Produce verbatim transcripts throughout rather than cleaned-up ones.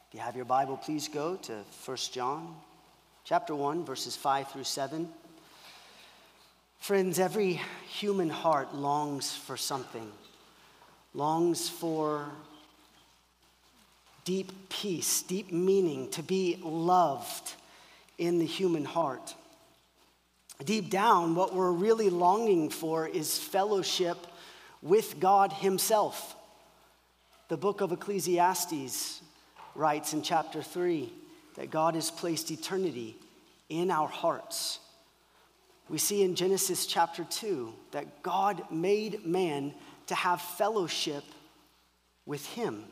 If you have your Bible, please go to First John chapter one, verses five through seven. Friends, every human heart longs for something, longs for deep peace, deep meaning, to be loved in the human heart. Deep down, what we're really longing for is fellowship with God himself. The book of Ecclesiastes writes in chapter three that God has placed eternity in our hearts. We see in Genesis chapter two that God made man to have fellowship with him.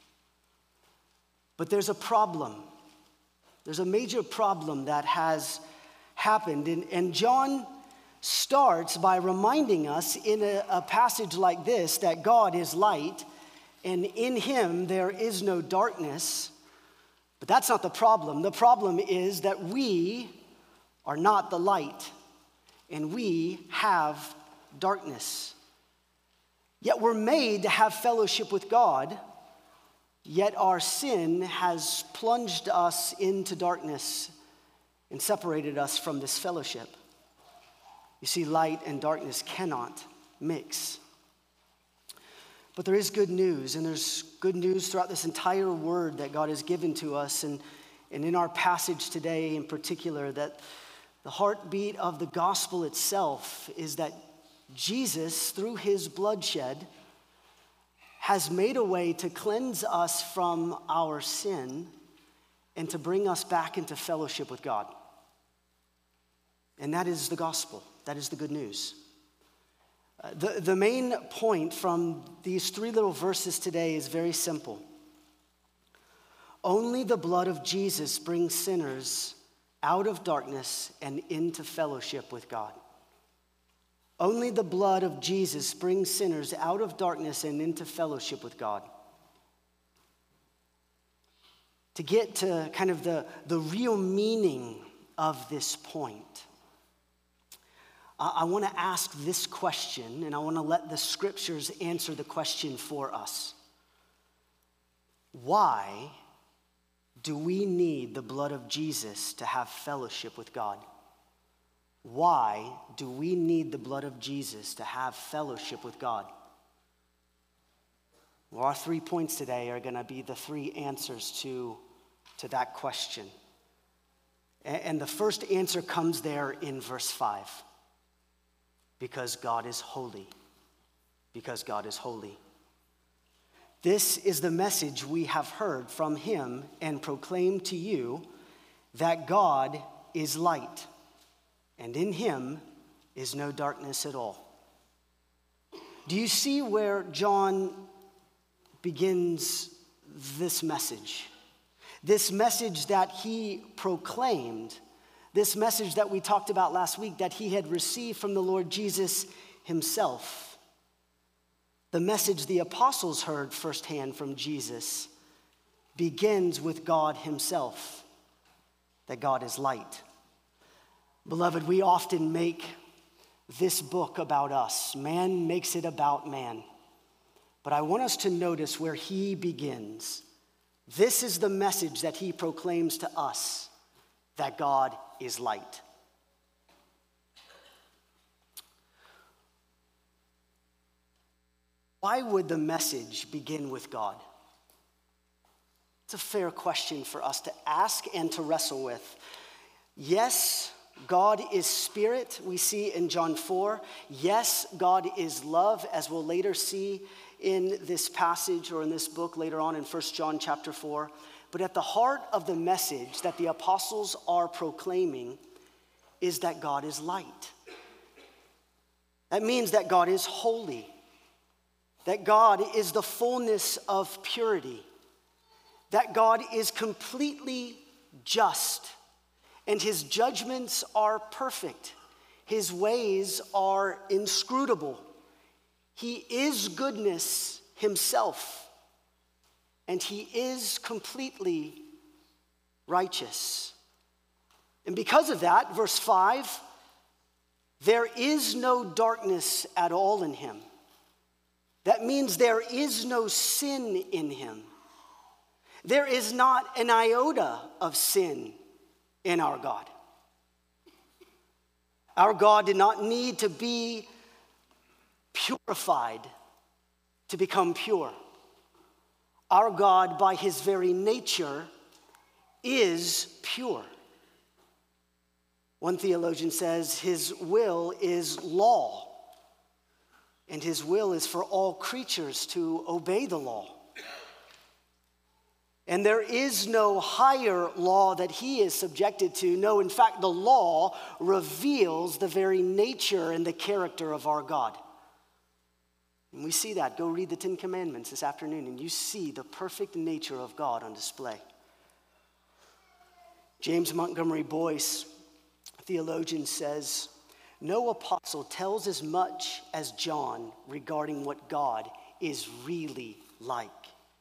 But there's a problem. There's a major problem that has happened. And, and John starts by reminding us in a, a passage like this that God is light, and in him there is no darkness. But that's not the problem. The problem is that we are not the light, and we have darkness. Yet we're made to have fellowship with God, yet our sin has plunged us into darkness and separated us from this fellowship. You see, light and darkness cannot mix. But there is good news, and there's good news throughout this entire word that God has given to us, and, and in our passage today in particular, that the heartbeat of the gospel itself is that Jesus, through his bloodshed, has made a way to cleanse us from our sin and to bring us back into fellowship with God. And that is the gospel. That is the good news. Uh, the, the main point from these three little verses today is very simple. Only the blood of Jesus brings sinners out of darkness and into fellowship with God. Only the blood of Jesus brings sinners out of darkness and into fellowship with God. To get to kind of the, the real meaning of this point, I want to ask this question, and I want to let the scriptures answer the question for us. Why do we need the blood of Jesus to have fellowship with God? Why do we need the blood of Jesus to have fellowship with God? Well, our three points today are going to be the three answers to, to that question. And the first answer comes there in verse five. Because God is holy. Because God is holy. This is the message we have heard from him and proclaimed to you, that God is light, and in him is no darkness at all. Do you see where John begins this message? This message that he proclaimed, this message that we talked about last week that he had received from the Lord Jesus himself. The message the apostles heard firsthand from Jesus begins with God himself, that God is light. Beloved, we often make this book about us. Man makes it about man. But I want us to notice where he begins. This is the message that he proclaims to us, that God is light. Why would the message begin with God? It's a fair question for us to ask and to wrestle with. Yes, God is spirit, we see in John four. Yes, God is love, as we'll later see in this passage or in this book later on in First John chapter four. But at the heart of the message that the apostles are proclaiming is that God is light. That means that God is holy, that God is the fullness of purity, that God is completely just, and his judgments are perfect. His ways are inscrutable. He is goodness himself. And he is completely righteous. And because of that, verse five, there is no darkness at all in him. That means there is no sin in him. There is not an iota of sin in our God. Our God did not need to be purified to become pure. Our God, by his very nature, is pure. One theologian says his will is law, and his will is for all creatures to obey the law. And there is no higher law that he is subjected to. No, in fact, the law reveals the very nature and the character of our God. And we see that. Go read the Ten Commandments this afternoon, and you see the perfect nature of God on display. James Montgomery Boyce, theologian, says, no apostle tells as much as John regarding what God is really like.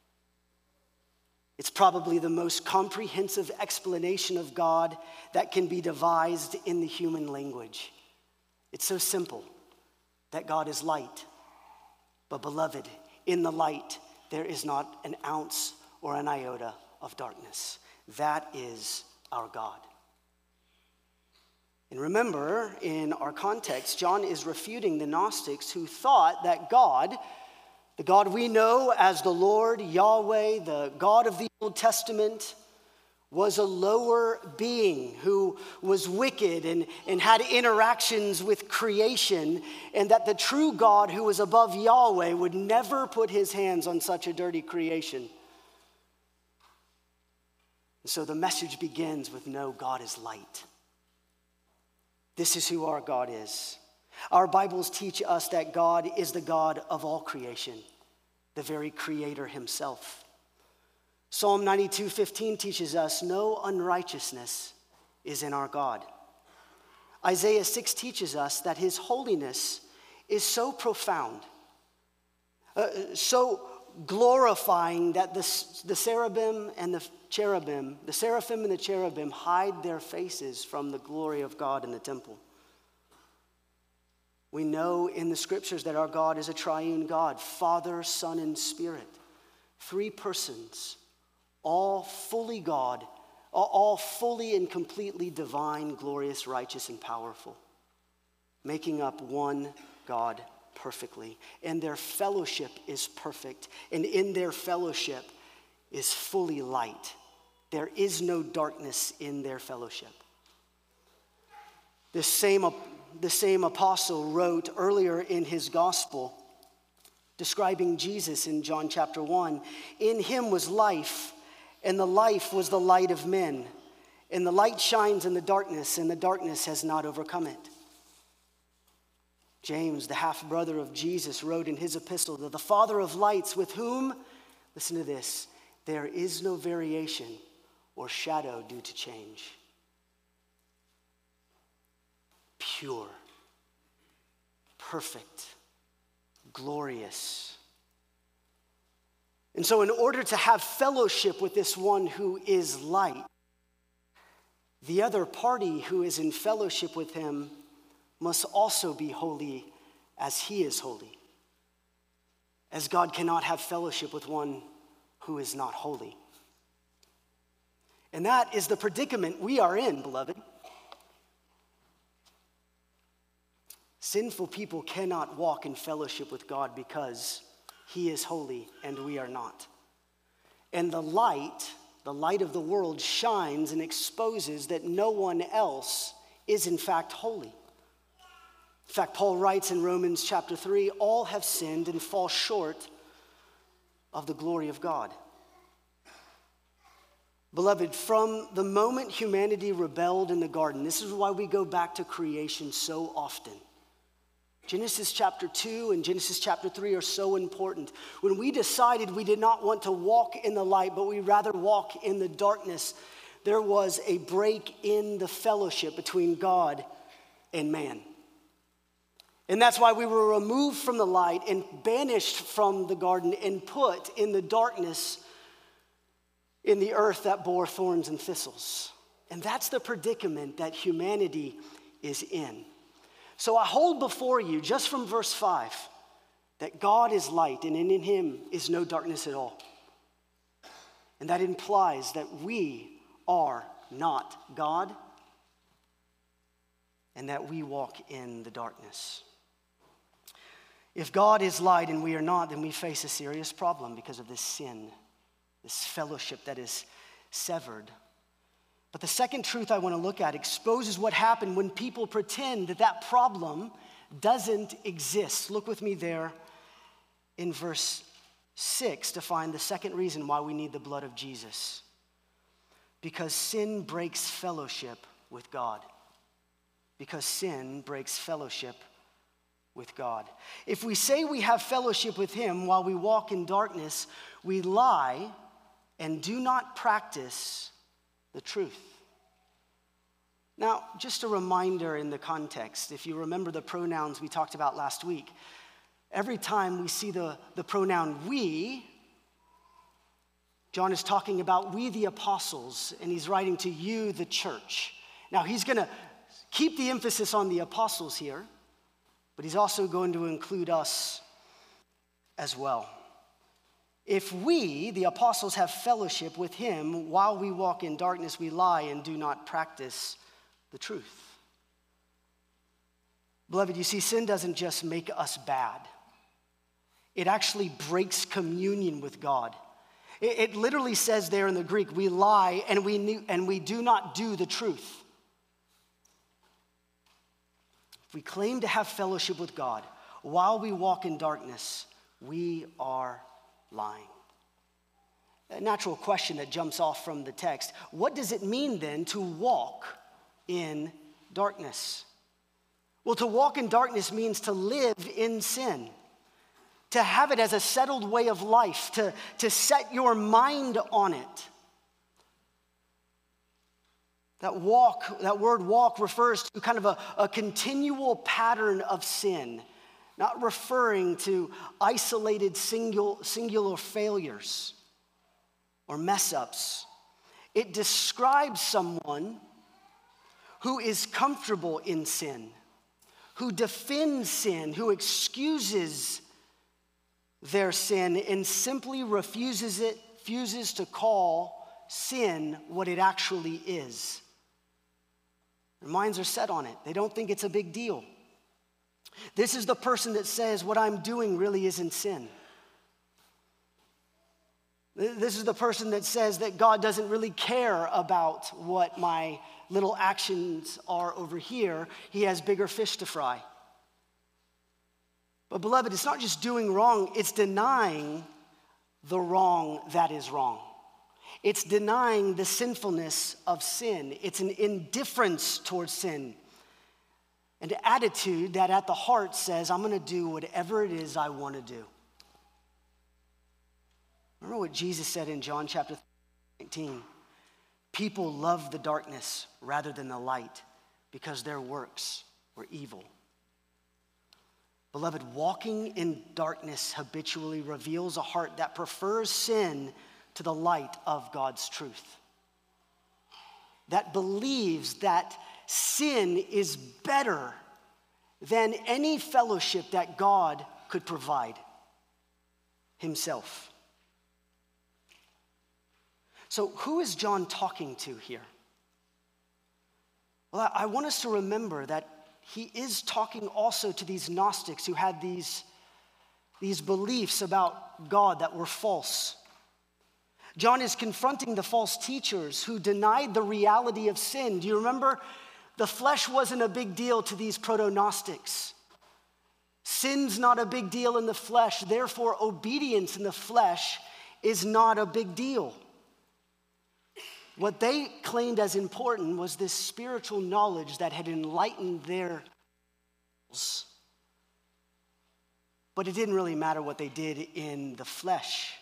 It's probably the most comprehensive explanation of God that can be devised in the human language. It's so simple that God is light. But beloved, in the light, there is not an ounce or an iota of darkness. That is our God. And remember, in our context, John is refuting the Gnostics who thought that God, the God we know as the Lord, Yahweh, the God of the Old Testament, was a lower being who was wicked and, and had interactions with creation, and that the true God who was above Yahweh would never put his hands on such a dirty creation. And so the message begins with, no, God is light. This is who our God is. Our Bibles teach us that God is the God of all creation, the very creator himself. Psalm ninety-two fifteen teaches us no unrighteousness is in our God. Isaiah six teaches us that his holiness is so profound, uh, so glorifying that the, the cherubim and the cherubim, the seraphim and the cherubim hide their faces from the glory of God in the temple. We know in the scriptures that our God is a triune God, Father, Son, and Spirit. Three persons, all fully God, all fully and completely divine, glorious, righteous, and powerful, making up one God perfectly. And their fellowship is perfect, and in their fellowship is fully light. There is no darkness in their fellowship. The same, the same apostle wrote earlier in his gospel, describing Jesus in John chapter one, in him was life, and the life was the light of men. And the light shines in the darkness, and the darkness has not overcome it. James, the half-brother of Jesus, wrote in his epistle that the Father of lights, with whom, listen to this, there is no variation or shadow due to change. Pure, perfect, glorious. And so in order to have fellowship with this one who is light, the other party who is in fellowship with him must also be holy as he is holy. As God cannot have fellowship with one who is not holy. And that is the predicament we are in, beloved. Sinful people cannot walk in fellowship with God because he is holy and we are not. And the light, the light of the world, shines and exposes that no one else is in fact holy. In fact, Paul writes in Romans chapter three, all have sinned and fall short of the glory of God. Beloved, from the moment humanity rebelled in the garden, this is why we go back to creation so often. Genesis chapter two and Genesis chapter three are so important. When we decided we did not want to walk in the light, but we rather walk in the darkness, there was a break in the fellowship between God and man. And that's why we were removed from the light and banished from the garden and put in the darkness in the earth that bore thorns and thistles. And that's the predicament that humanity is in. So I hold before you, just from verse five, that God is light and in him is no darkness at all. And that implies that we are not God and that we walk in the darkness. If God is light and we are not, then we face a serious problem because of this sin, this fellowship that is severed. But the second truth I want to look at exposes what happened when people pretend that that problem doesn't exist. Look with me there in verse six to find the second reason why we need the blood of Jesus. Because sin breaks fellowship with God. Because sin breaks fellowship with God. If we say we have fellowship with him while we walk in darkness, we lie and do not practice the truth. Now, just a reminder in the context, if you remember the pronouns we talked about last week, every time we see the, the pronoun we, John is talking about we the apostles, and he's writing to you, the church. Now, he's going to keep the emphasis on the apostles here, but he's also going to include us as well. If we, the apostles, have fellowship with him while we walk in darkness, we lie and do not practice the truth. Beloved, you see, sin doesn't just make us bad. It actually breaks communion with God. It, it literally says there in the Greek, we lie and we, knew, and we do not do the truth. If we claim to have fellowship with God while we walk in darkness, we are lying. A natural question that jumps off from the text, what does it mean then to walk in darkness? Well, to walk in darkness means to live in sin, to have it as a settled way of life, to, to set your mind on it. That walk, that word walk refers to kind of a, a continual pattern of sin, not referring to isolated single, singular failures or mess ups. It describes someone who is comfortable in sin, who defends sin, who excuses their sin and simply refuses it, refuses to call sin what it actually is. Their minds are set on it. They don't think it's a big deal. This is the person that says what I'm doing really isn't sin. This is the person that says that God doesn't really care about what my little actions are over here. He has bigger fish to fry. But beloved, it's not just doing wrong, it's denying the wrong that is wrong. It's denying the sinfulness of sin. It's an indifference towards sin. An attitude that at the heart says, I'm going to do whatever it is I want to do. Remember what Jesus said in John chapter nineteen? People love the darkness rather than the light because their works were evil. Beloved, walking in darkness habitually reveals a heart that prefers sin to the light of God's truth. That believes that sin is better than any fellowship that God could provide himself. So who is John talking to here? Well, I want us to remember that he is talking also to these Gnostics who had these, these beliefs about God that were false. John is confronting the false teachers who denied the reality of sin. Do you remember? The flesh wasn't a big deal to these proto-Gnostics. Sin's not a big deal in the flesh, therefore obedience in the flesh is not a big deal. What they claimed as important was this spiritual knowledge that had enlightened their souls. But it didn't really matter what they did in the flesh.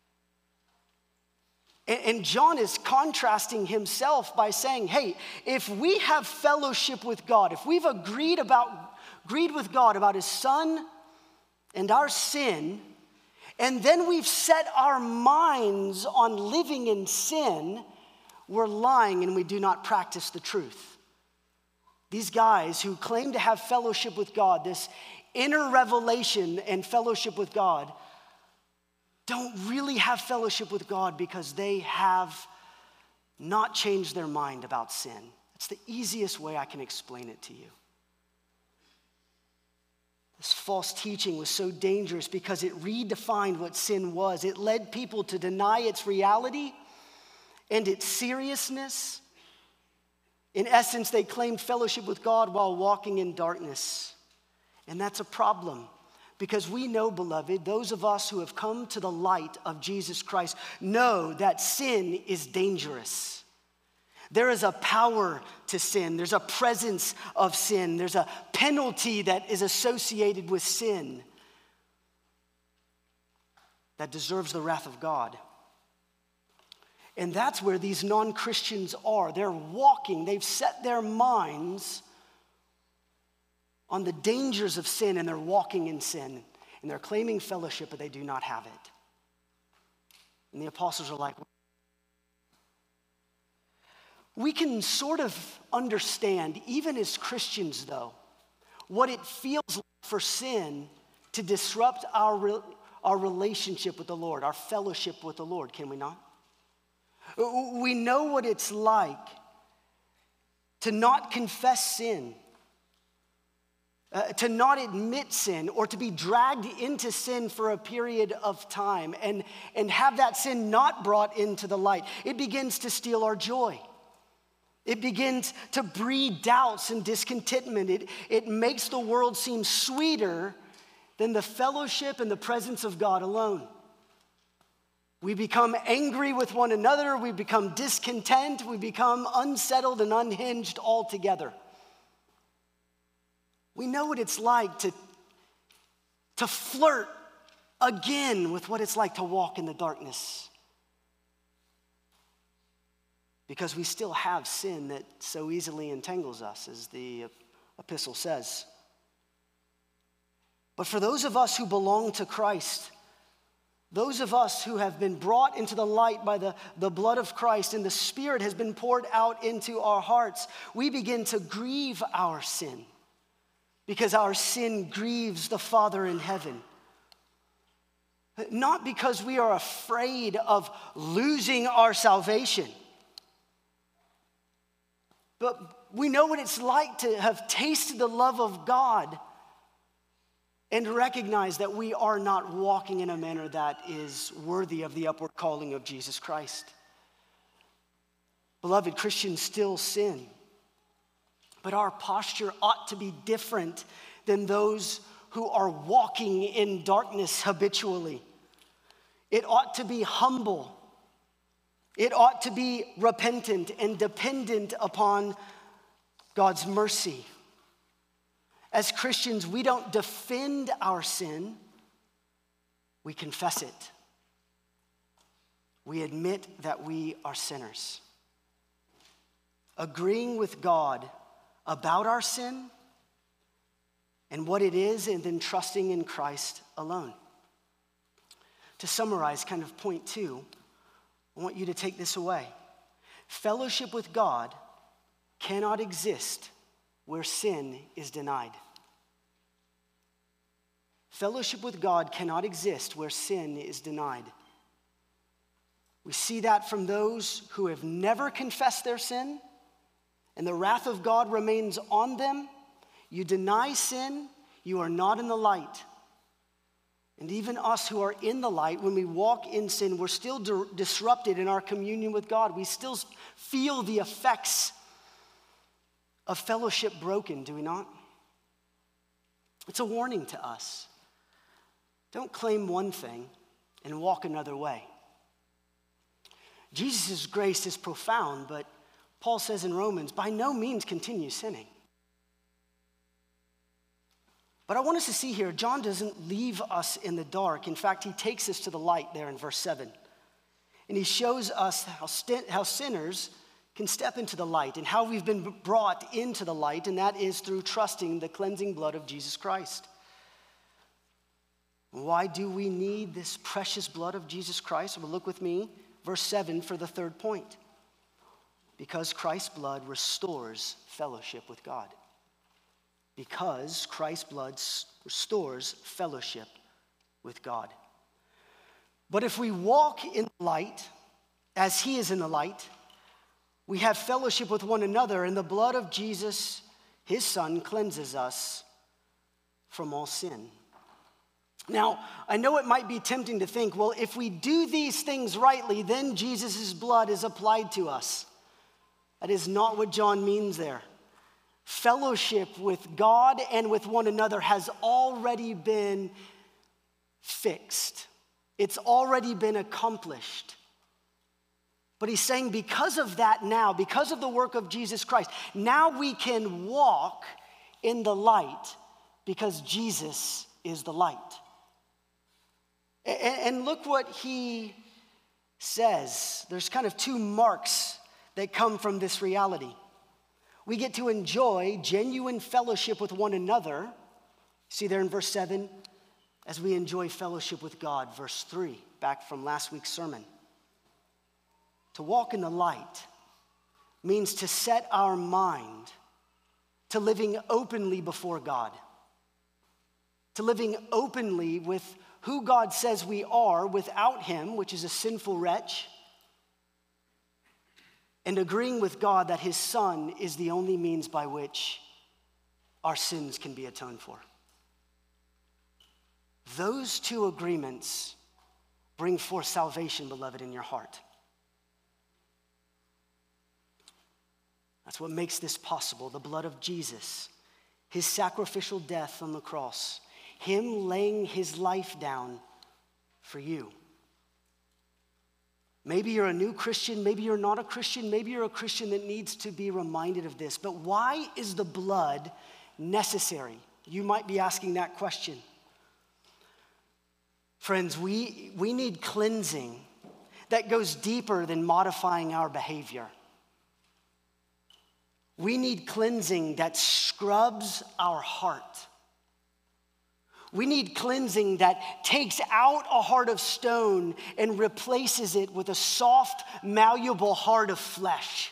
And John is contrasting himself by saying, hey, if we have fellowship with God, if we've agreed about agreed with God about his son and our sin, and then we've set our minds on living in sin, we're lying and we do not practice the truth. These guys who claim to have fellowship with God, this inner revelation and fellowship with God, don't really have fellowship with God because they have not changed their mind about sin. It's the easiest way I can explain it to you. This false teaching was so dangerous because it redefined what sin was. It led people to deny its reality and its seriousness. In essence, they claimed fellowship with God while walking in darkness. And that's a problem because we know, beloved, those of us who have come to the light of Jesus Christ know that sin is dangerous. There is a power to sin. There's a presence of sin. There's a penalty that is associated with sin that deserves the wrath of God. And that's where these non-Christians are. They're walking, they've set their minds on the dangers of sin, and they're walking in sin. And they're claiming fellowship, but they do not have it. And the apostles are like, we can sort of understand, even as Christians though, what it feels like for sin to disrupt our, re- our relationship with the Lord, our fellowship with the Lord, can we not? We know what it's like to not confess sin, uh, to not admit sin, or to be dragged into sin for a period of time and, and have that sin not brought into the light. It begins to steal our joy. It begins to breed doubts and discontentment. It, it makes the world seem sweeter than the fellowship and the presence of God alone. We become angry with one another. We become discontent. We become unsettled and unhinged altogether. We know what it's like to, to flirt again with what it's like to walk in the darkness. Because we still have sin that so easily entangles us, as the epistle says. But for those of us who belong to Christ, those of us who have been brought into the light by the, the blood of Christ and the Spirit has been poured out into our hearts, we begin to grieve our sin because our sin grieves the Father in heaven. Not because we are afraid of losing our salvation, but we know what it's like to have tasted the love of God and recognize that we are not walking in a manner that is worthy of the upward calling of Jesus Christ. Beloved, Christians still sin, but our posture ought to be different than those who are walking in darkness habitually. It ought to be humble. It ought to be repentant and dependent upon God's mercy. As Christians, we don't defend our sin, we confess it. We admit that we are sinners. Agreeing with God about our sin and what it is, and then trusting in Christ alone. To summarize kind of point two, I want you to take this away. Fellowship with God cannot exist where sin is denied. Fellowship with God cannot exist where sin is denied. We see that from those who have never confessed their sin, and the wrath of God remains on them. You deny sin, you are not in the light. And even us who are in the light, when we walk in sin, we're still di- disrupted in our communion with God. We still feel the effects of fellowship broken, do we not? It's a warning to us. Don't claim one thing and walk another way. Jesus' grace is profound, but Paul says in Romans, by no means continue sinning. But I want us to see here, John doesn't leave us in the dark. In fact, he takes us to the light there in verse seven. And he shows us how, st- how sinners can step into the light and how we've been brought into the light, and that is through trusting the cleansing blood of Jesus Christ. Why do we need this precious blood of Jesus Christ? Well, look with me, verse seven for the third point. Because Christ's blood restores fellowship with God. Because Christ's blood restores fellowship with God. But if we walk in the light, as he is in the light, we have fellowship with one another, and the blood of Jesus, his son, cleanses us from all sin. Now, I know it might be tempting to think, well, if we do these things rightly, then Jesus' blood is applied to us. That is not what John means there. Fellowship with God and with one another has already been fixed. It's already been accomplished. But he's saying because of that now, because of the work of Jesus Christ, now we can walk in the light because Jesus is the light. And look what he says. There's kind of two marks that come from this reality. We get to enjoy genuine fellowship with one another. See there in verse seven, as we enjoy fellowship with God. Verse three, back from last week's sermon. To walk in the light means to set our mind to living openly before God, to living openly with who God says we are without him, which is a sinful wretch, and agreeing with God that his son is the only means by which our sins can be atoned for. Those two agreements bring forth salvation, beloved, in your heart. That's what makes this possible. The blood of Jesus, his sacrificial death on the cross, him laying his life down for you. Maybe you're a new Christian, maybe you're not a Christian, maybe you're a Christian that needs to be reminded of this. But why is the blood necessary? You might be asking that question. Friends, we, we need cleansing that goes deeper than modifying our behavior. We need cleansing that scrubs our heart. We need cleansing that takes out a heart of stone and replaces it with a soft, malleable heart of flesh.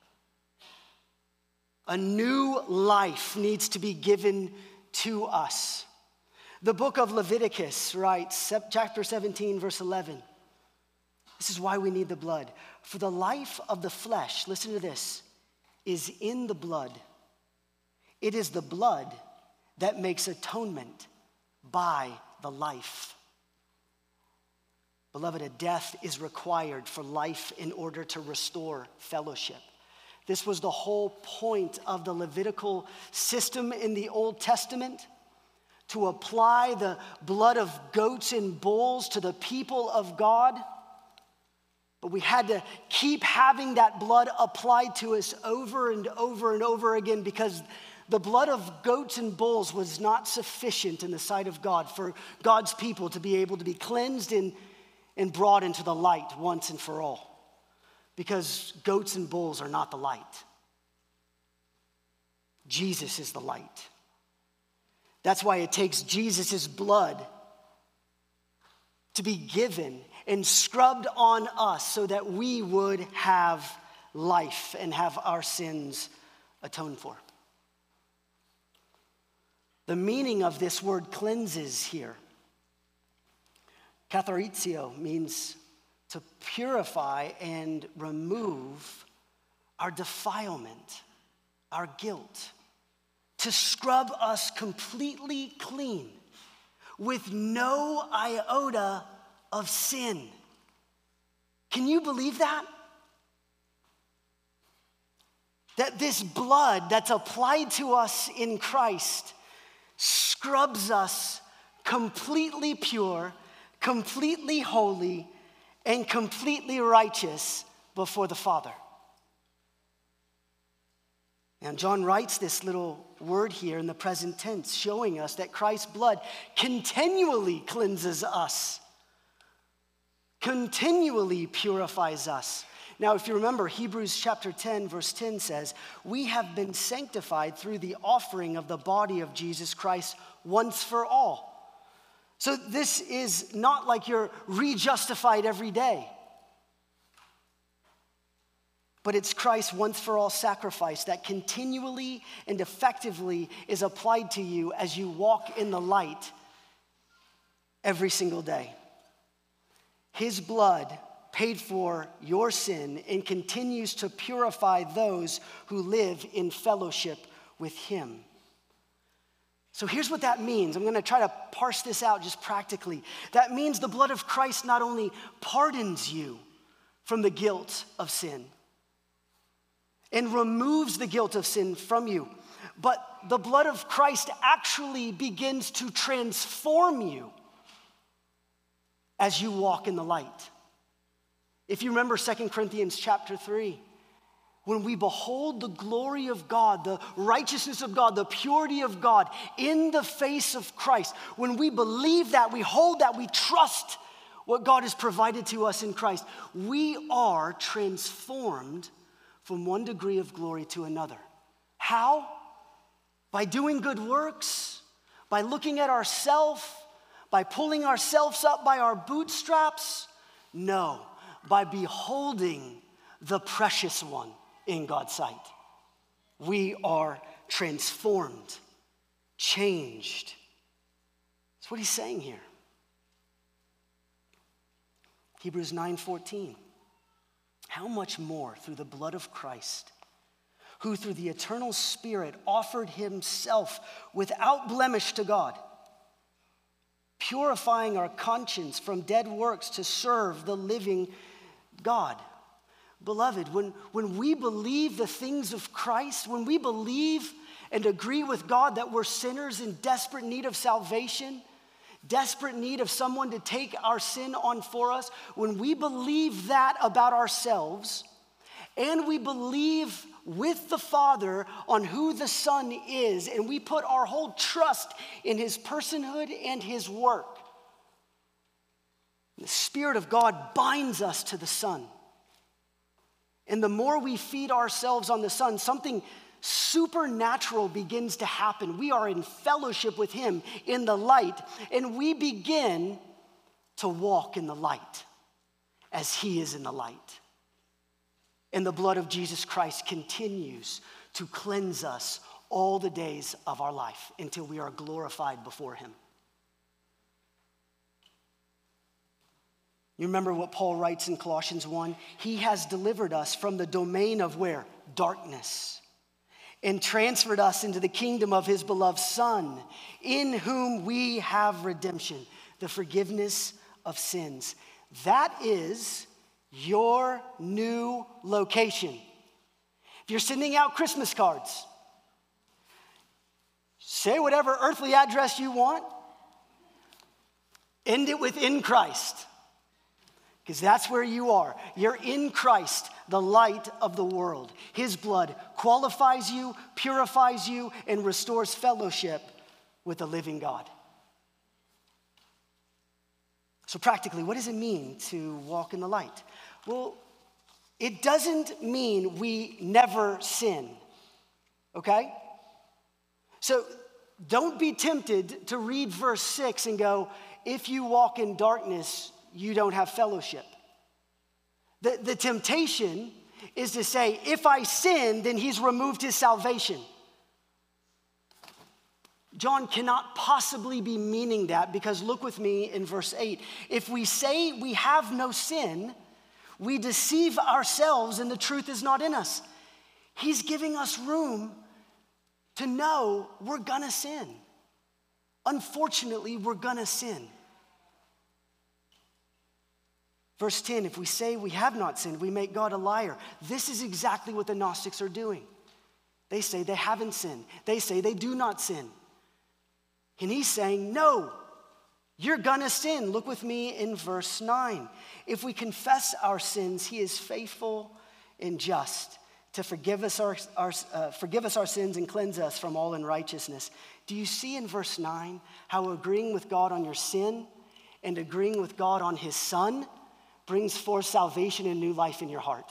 A new life needs to be given to us. The book of Leviticus writes, chapter seventeen, verse eleven. This is why we need the blood. For the life of the flesh, listen to this, is in the blood. It is the blood that makes atonement by the life. Beloved, a death is required for life in order to restore fellowship. This was the whole point of the Levitical system in the Old Testament, to apply the blood of goats and bulls to the people of God. But we had to keep having that blood applied to us over and over and over again because the blood of goats and bulls was not sufficient in the sight of God for God's people to be able to be cleansed and, and brought into the light once and for all. Because goats and bulls are not the light. Jesus is the light. That's why it takes Jesus' blood to be given and scrubbed on us so that we would have life and have our sins atoned for. The meaning of this word cleanses here, katharizio, means to purify and remove our defilement, our guilt, to scrub us completely clean with no iota of sin. Can you believe that? That this blood that's applied to us in Christ scrubs us completely pure, completely holy, and completely righteous before the Father. And John writes this little word here in the present tense, showing us that Christ's blood continually cleanses us, continually purifies us. Now, if you remember, Hebrews chapter ten, verse ten says, we have been sanctified through the offering of the body of Jesus Christ once for all. So this is not like you're re-justified every day. But it's Christ's once for all sacrifice that continually and effectively is applied to you as you walk in the light every single day. His blood paid for your sin and continues to purify those who live in fellowship with him. So here's what that means. I'm going to try to parse this out just practically. That means the blood of Christ not only pardons you from the guilt of sin and removes the guilt of sin from you, but the blood of Christ actually begins to transform you as you walk in the light. If you remember Second Corinthians chapter three, when we behold the glory of God, the righteousness of God, the purity of God in the face of Christ, when we believe that, we hold that, we trust what God has provided to us in Christ, we are transformed from one degree of glory to another. How? By doing good works, by looking at ourselves, by pulling ourselves up by our bootstraps? No, by beholding the precious one in God's sight. We are transformed, changed. That's what he's saying here. Hebrews nine fourteen. How much more through the blood of Christ, who through the eternal Spirit offered himself without blemish to God, purifying our conscience from dead works to serve the living God. Beloved, when, when we believe the things of Christ, when we believe and agree with God that we're sinners in desperate need of salvation, desperate need of someone to take our sin on for us, when we believe that about ourselves, and we believe with the Father on who the Son is, and we put our whole trust in his personhood and his work, the Spirit of God binds us to the Son. And the more we feed ourselves on the Son, something supernatural begins to happen. We are in fellowship with him in the light, and we begin to walk in the light as he is in the light. And the blood of Jesus Christ continues to cleanse us all the days of our life until we are glorified before him. You remember what Paul writes in Colossians one? He has delivered us from the domain of where? Darkness. And transferred us into the kingdom of his beloved Son, in whom we have redemption, the forgiveness of sins. That is your new location. If you're sending out Christmas cards, say whatever earthly address you want, end it with in Christ. Because that's where you are. You're in Christ, the light of the world. His blood qualifies you, purifies you, and restores fellowship with the living God. So practically, what does it mean to walk in the light? Well, it doesn't mean we never sin, okay? So don't be tempted to read verse six and go, if you walk in darkness, you don't have fellowship. The, the temptation is to say, if I sin, then he's removed his salvation. John cannot possibly be meaning that, because look with me in verse eight. If we say we have no sin, we deceive ourselves and the truth is not in us. He's giving us room to know we're gonna sin. Unfortunately, we're gonna sin. Verse ten, if we say we have not sinned, we make God a liar. This is exactly what the Gnostics are doing. They say they haven't sinned. They say they do not sin. And he's saying, no, you're gonna sin. Look with me in verse nine. If we confess our sins, he is faithful and just to forgive us our, our, uh, forgive us our sins and cleanse us from all unrighteousness. Do you see in verse nine how agreeing with God on your sin and agreeing with God on his Son brings forth salvation and new life in your heart?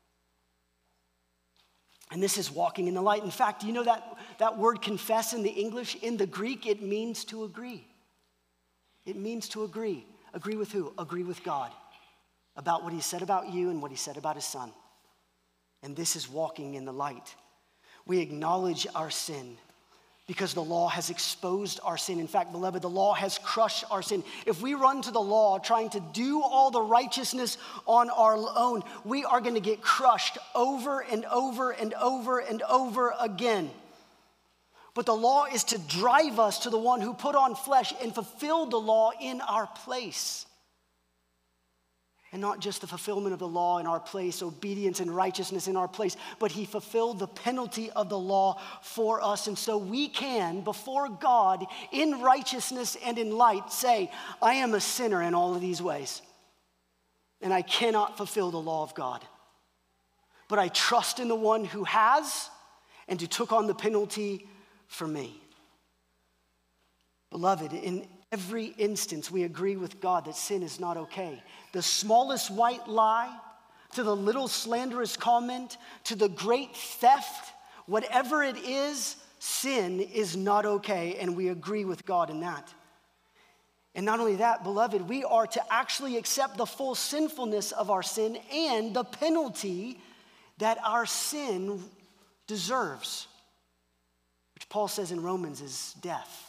And this is walking in the light. In fact, you know that, that word confess in the English? In the Greek, it means to agree. It means to agree. Agree with who? Agree with God about what he said about you and what he said about his Son. And this is walking in the light. We acknowledge our sin, because the law has exposed our sin. In fact, beloved, the law has crushed our sin. If we run to the law trying to do all the righteousness on our own, we are going to get crushed over and over and over and over again. But the law is to drive us to the one who put on flesh and fulfilled the law in our place. And not just the fulfillment of the law in our place, obedience and righteousness in our place, but he fulfilled the penalty of the law for us. And so we can, before God, in righteousness and in light, say, I am a sinner in all of these ways, and I cannot fulfill the law of God. But I trust in the one who has and who took on the penalty for me. Beloved, in every instance, we agree with God that sin is not okay. The smallest white lie, to the little slanderous comment, to the great theft, whatever it is, sin is not okay, and we agree with God in that. And not only that, beloved, we are to actually accept the full sinfulness of our sin and the penalty that our sin deserves, which Paul says in Romans is death.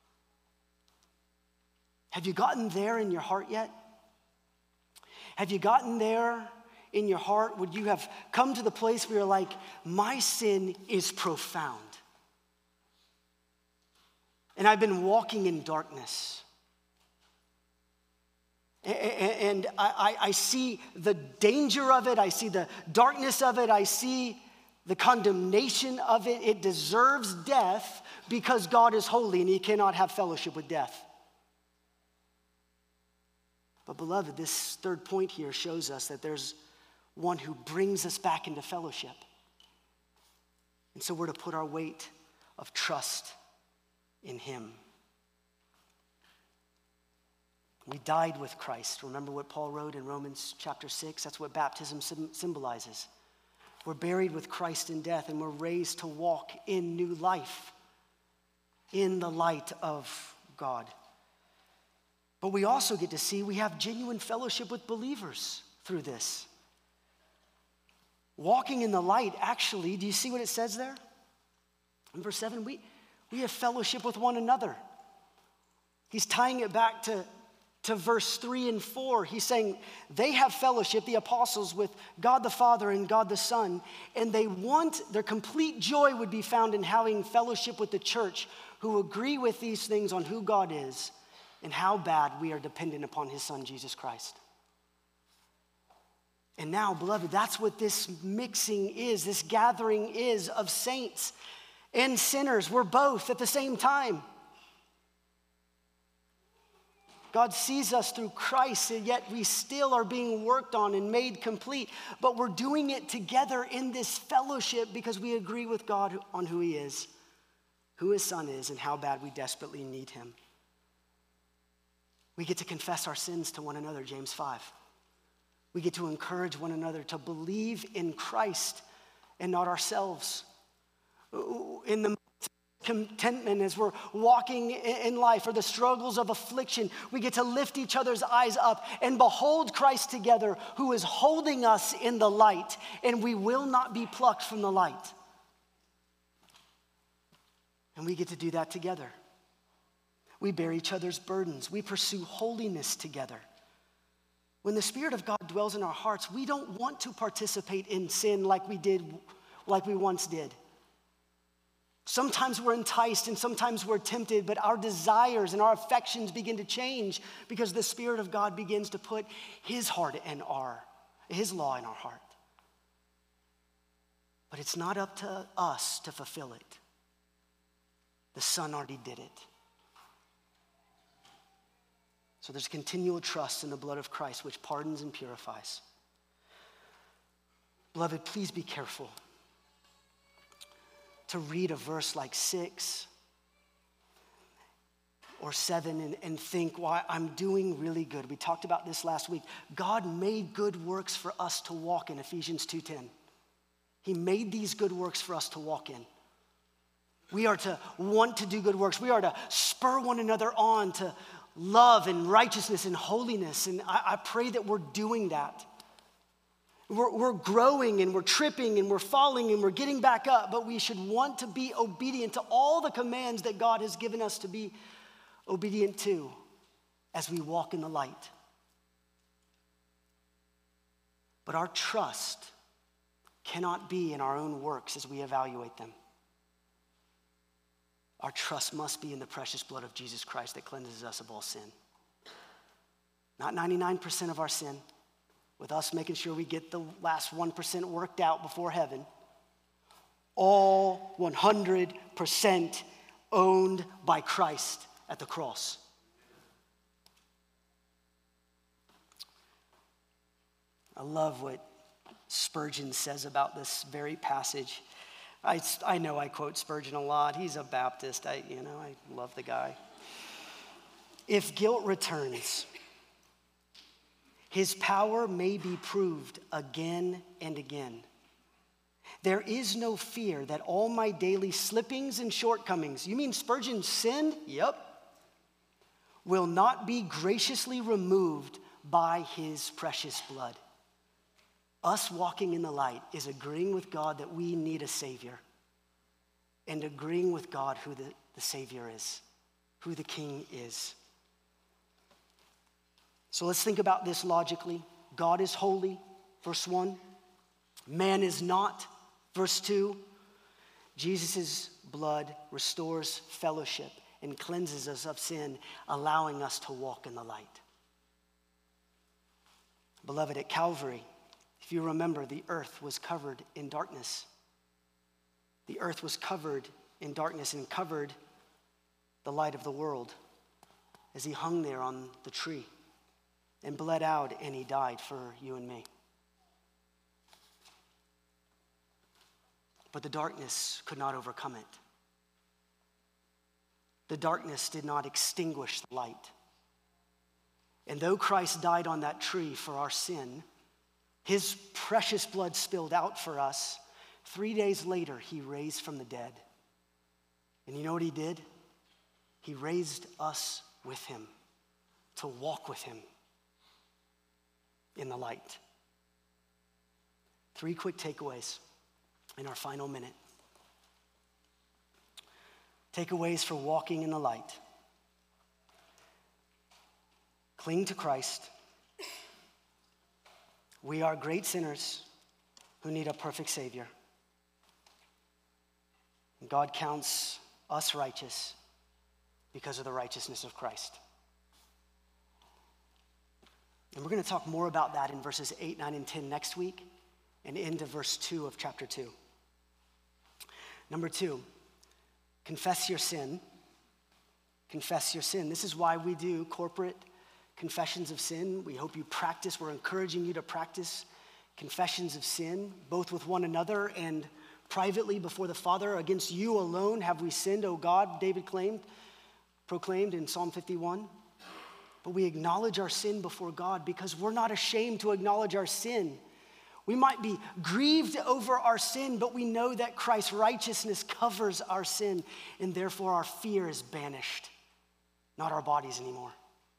Have you gotten there in your heart yet? Have you gotten there in your heart? Would you have come to the place where you're like, my sin is profound, and I've been walking in darkness, and I, I, I see the danger of it, I see the darkness of it, I see the condemnation of it. It deserves death because God is holy and he cannot have fellowship with death. But beloved, this third point here shows us that there's one who brings us back into fellowship. And so we're to put our weight of trust in him. We died with Christ. Remember what Paul wrote in Romans chapter six? That's what baptism symbolizes. We're buried with Christ in death, and we're raised to walk in new life, in the light of God. But we also get to see we have genuine fellowship with believers through this. Walking in the light, actually, do you see what it says there? In verse seven, we, we have fellowship with one another. He's tying it back to, to verse three and four. He's saying they have fellowship, the apostles, with God the Father and God the Son, and they want, their complete joy would be found in having fellowship with the church who agree with these things on who God is and how bad we are dependent upon his Son, Jesus Christ. And now, beloved, that's what this mixing is, this gathering is of saints and sinners. We're both at the same time. God sees us through Christ, and yet we still are being worked on and made complete. But we're doing it together in this fellowship because we agree with God on who he is, who his Son is, and how bad we desperately need him. We get to confess our sins to one another, James five. We get to encourage one another to believe in Christ and not ourselves. In the contentment as we're walking in life, or the struggles of affliction, we get to lift each other's eyes up and behold Christ together, who is holding us in the light, and we will not be plucked from the light. And we get to do that together. We bear each other's burdens. We pursue holiness together. When the Spirit of God dwells in our hearts, we don't want to participate in sin like we did, like we once did. Sometimes we're enticed and sometimes we're tempted, but our desires and our affections begin to change because the Spirit of God begins to put his heart in our, his law in our heart. But it's not up to us to fulfill it. The Son already did it. So there's continual trust in the blood of Christ, which pardons and purifies. Beloved, please be careful to read a verse like six or seven and, and think, well, I'm doing really good. We talked about this last week. God made good works for us to walk in, Ephesians two ten. He made these good works for us to walk in. We are to want to do good works. We are to spur one another on to love and righteousness and holiness. And I, I pray that we're doing that. We're, we're growing and we're tripping and we're falling and we're getting back up, but we should want to be obedient to all the commands that God has given us to be obedient to as we walk in the light. But our trust cannot be in our own works as we evaluate them. Our trust must be in the precious blood of Jesus Christ that cleanses us of all sin. Not ninety-nine percent of our sin, with us making sure we get the last one percent worked out before heaven. All one hundred percent owned by Christ at the cross. I love what Spurgeon says about this very passage. I, I know I quote Spurgeon a lot. He's a Baptist. I, you know, I love the guy. If guilt returns, his power may be proved again and again. There is no fear that all my daily slippings and shortcomings, you mean Spurgeon sinned? Yep. Will not be graciously removed by his precious blood. Us walking in the light is agreeing with God that we need a Savior and agreeing with God who the, the Savior is, who the King is. So let's think about this logically. God is holy, verse one. Man is not, verse two. Jesus' blood restores fellowship and cleanses us of sin, allowing us to walk in the light. Beloved, at Calvary, if you remember, the earth was covered in darkness. The earth was covered in darkness and covered the light of the world as he hung there on the tree and bled out and he died for you and me. But the darkness could not overcome it. The darkness did not extinguish the light. And though Christ died on that tree for our sin, his precious blood spilled out for us. Three days later, he raised from the dead. And you know what he did? He raised us with him to walk with him in the light. Three quick takeaways in our final minute. Takeaways for walking in the light. Cling to Christ. We are great sinners who need a perfect Savior. And God counts us righteous because of the righteousness of Christ. And we're going to talk more about that in verses eight, nine, and ten next week and into verse two of chapter two. Number two, confess your sin. Confess your sin. This is why we do corporate confessions of sin. We hope you practice. We're encouraging you to practice confessions of sin, both with one another and privately before the Father. Against you alone have we sinned, O God, David claimed, proclaimed in Psalm fifty-one. But we acknowledge our sin before God because we're not ashamed to acknowledge our sin. We might be grieved over our sin, but we know that Christ's righteousness covers our sin, and therefore our fear is banished, not our bodies anymore.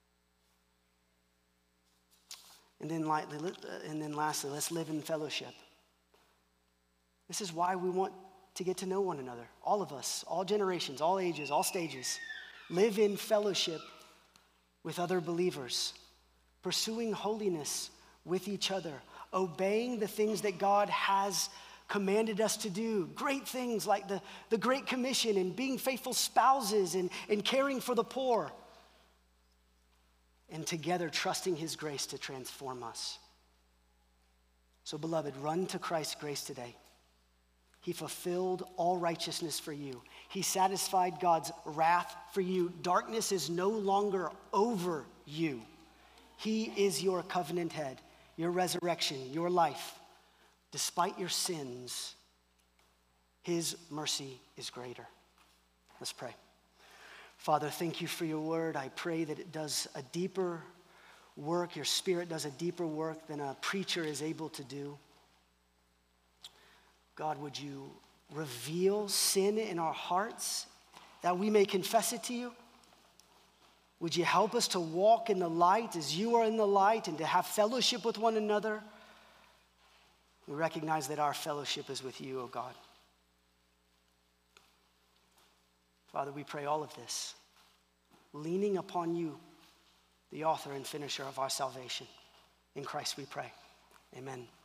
And then, and then lastly, let's live in fellowship. This is why we want to get to know one another. All of us, all generations, all ages, all stages. Live in fellowship with other believers, pursuing holiness with each other, obeying the things that God has commanded us to do. Great things like the, the Great Commission and being faithful spouses and, and caring for the poor. And together trusting his grace to transform us. So beloved, run to Christ's grace today. He fulfilled all righteousness for you. He satisfied God's wrath for you. Darkness is no longer over you. He is your covenant head, your resurrection, your life. Despite your sins, his mercy is greater. Let's pray. Father, thank you for your word. I pray that it does a deeper work. Your Spirit does a deeper work than a preacher is able to do. God, would you reveal sin in our hearts that we may confess it to you? Would you help us to walk in the light as you are in the light and to have fellowship with one another? We recognize that our fellowship is with you, O God. Father, we pray all of this, leaning upon you, the author and finisher of our salvation. In Christ we pray. Amen.